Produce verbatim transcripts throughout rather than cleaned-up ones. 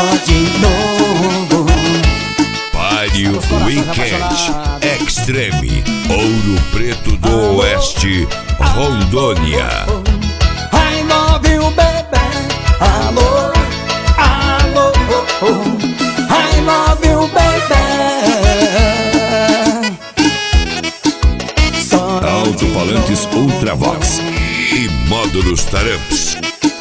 de novo. Páreo Weekend Extreme, Ouro Preto do Oeste, Rondônia. I love you, baby. Alô, alô, oh, oh. I love you, baby. Alto-falantes Ultravox e módulos Taramps.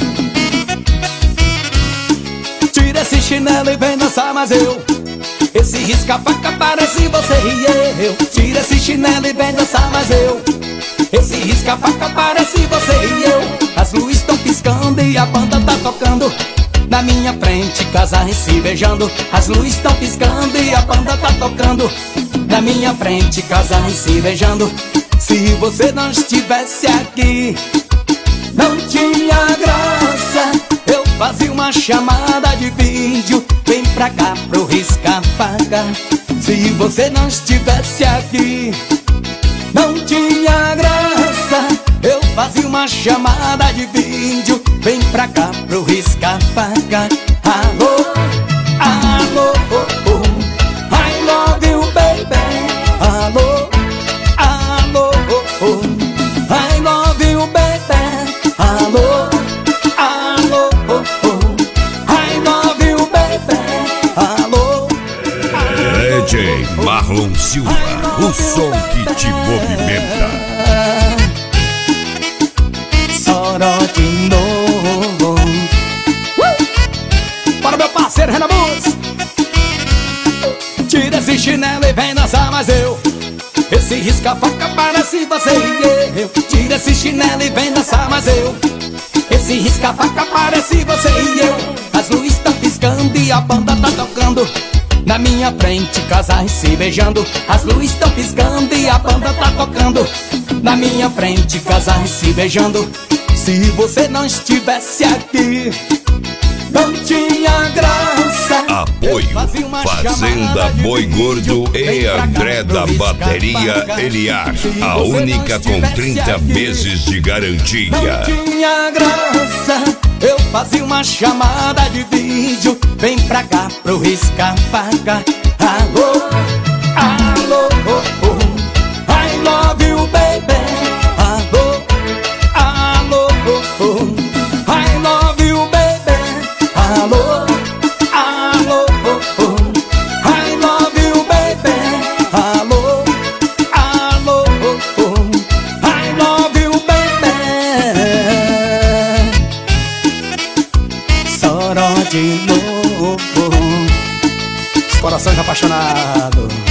Tira esse chinelo e vem dançar, mas eu esse risca-faca parece você e eu. Tira esse chinelo e vem dançar, mas eu esse risca-faca parece você e eu. As luzes estão piscando e a banda tá tocando na minha frente, casais se beijando. As luzes estão piscando e a banda tá tocando na minha frente, casais se beijando. Se você não estivesse aqui, não tinha graça. Eu fazia uma chamada de vídeo, vem pra cá pro risca-faca. Se você não estivesse aqui, não tinha graça. Eu fazia uma chamada de vídeo, vem pra cá pro risca-faca. Alô, alô, oh, oh. I love you, baby. Alô, alô, oh, oh. I love you, baby. Alô, alô, oh, oh. I love you, baby. Alô, D J Marlon Silva, o som que te movimenta. Soró de novo. uh! Para meu parceiro Renan Bus. Tira esse chinelo e vem dançar, mas eu esse risca-faca parece você e eu. Tira esse chinelo e vem dançar, mas eu esse risca-faca parece você e eu. As luzes estão piscando e a banda tá tocando na minha frente, casais se beijando. As luzes estão piscando e a banda tá tocando na minha frente, casais se beijando. Se você não estivesse aqui, não tinha graça. Apoio Fazenda Boi Gordo e André da Bateria Eliar, a única com trinta meses de garantia. Não tinha graça. Eu fazia uma chamada de vídeo, vem pra cá pro risca-faca. Alô, alô, oh, oh. I love you, baby. Alô, alô, oh, oh. I love you, baby. Alô, alô, oh, oh. I love you, baby. Alô, alô, oh, oh. I love you, baby. Soró de novo. Os corações apaixonados.